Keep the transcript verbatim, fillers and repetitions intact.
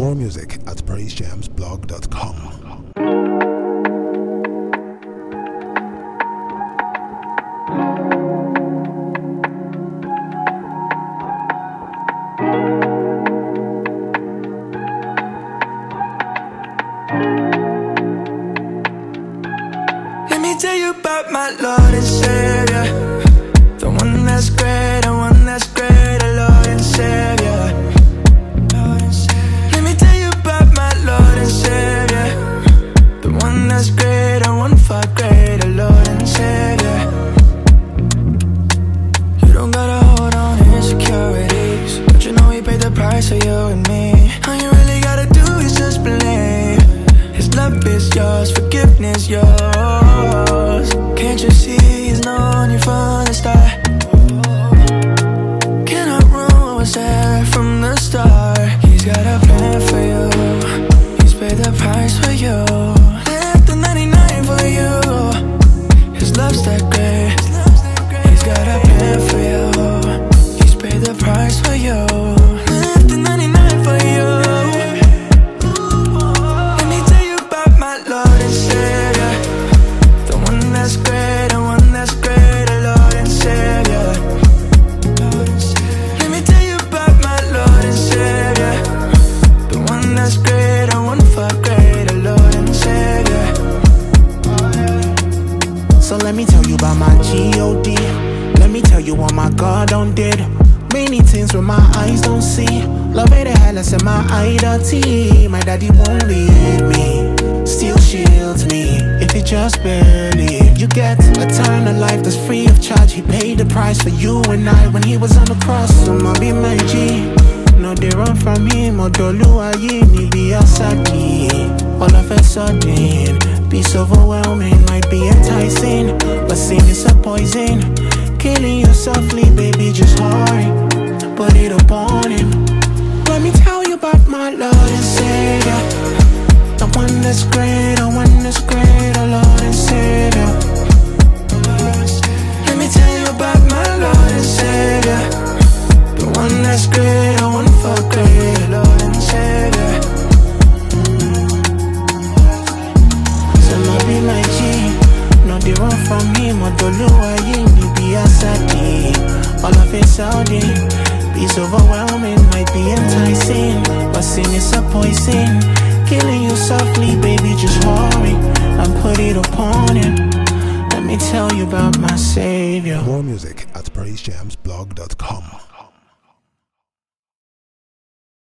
More music at praise jams blog dot com. Let me tell you about my Lord and Savior, the one that's great, the one that's great, the Lord and Savior. Let me tell you about my Lord and Savior, the one that's great, the one for great, the Lord and Savior. You don't gotta hold on to insecurities, but you know He paid the price for you and me. All you really gotta do is just believe. His love is yours, forgiveness yours. Can't you see He's known you from the start? Cannot ruin what's there from the start. He's got a plan for you. He's paid the price for you. Left the ninety-nine for you. His love's that great. He's got a plan for you. He's paid the price for you. Left the ninety-nine for you. Let me tell you about my Lord and Savior, the one that's great, the one that's great, the Lord and Savior. Let me tell you about my Lord and Savior, the one that's great, the one for great, the Lord and Savior. So let me tell you about my G O D. Let me tell you what my God done did. Many things where my eyes don't see. Love it, the hell I said my identity. My daddy won't leave me, still shields me. If you just believe, you get eternal life that's free of charge. He paid the price for you and I when He was on the cross. So ma be my G. No, they run from Him. Odoluwa ni be asaki. All of a sudden, peace overwhelming might be enticing, but sin is a poison. Killing you softly, baby, just hurry. Put it upon Him. Let me tell you about my Lord and Savior, the one that's great, the one that's great, the Lord and Savior. Let me tell you about my Lord and Savior, the one that's great, the one for great, the Lord and Savior. So no be my G, no they run from Him. Odoluwa ni be asaki. All of it Saudi, peace overwhelming might be enticing, but sin is a poison. Killing you softly, baby, just hurry and put it upon Him. Let me tell you about my Savior. More music at praise jams blog dot com.